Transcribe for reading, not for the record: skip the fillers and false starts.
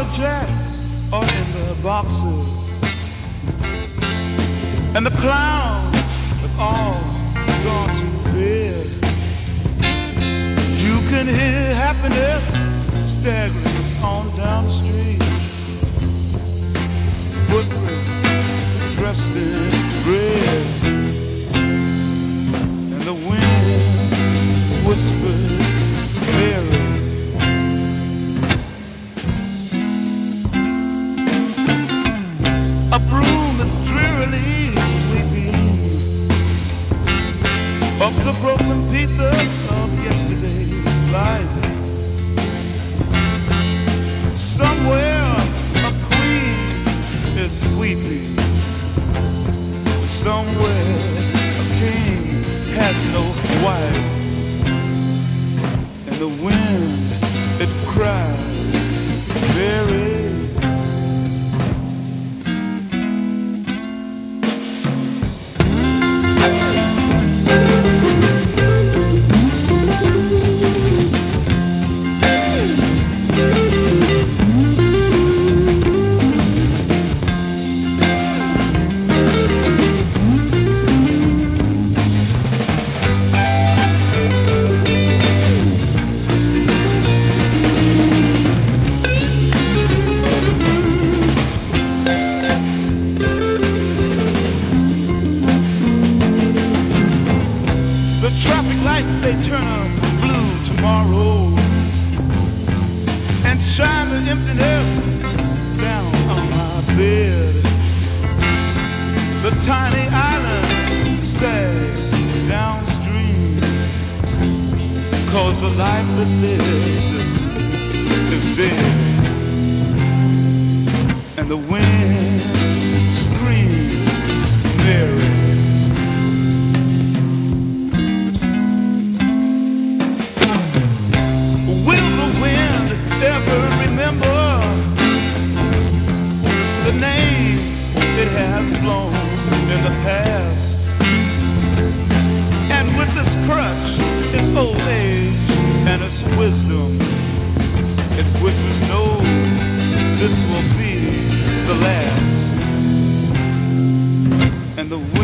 the jets are in the boxes, and the clowns have all gone to bed. You can hear happiness staggering on down the street. Footprints dressed in red, and the wind whispers Mary. A broom is drearily sweeping up the broken pieces of yesterday's life. Somewhere a queen is weeping. Somewhere a king has no wife. And the wind, it cries, Mary. They turn up blue tomorrow and shine the emptiness down on my bed. The tiny island sags downstream, 'cause the life that lives is dead. And the wind screams Mary. It has blown in the past, and with this crutch, its old age and its wisdom, it whispers, no, this will be the last. And the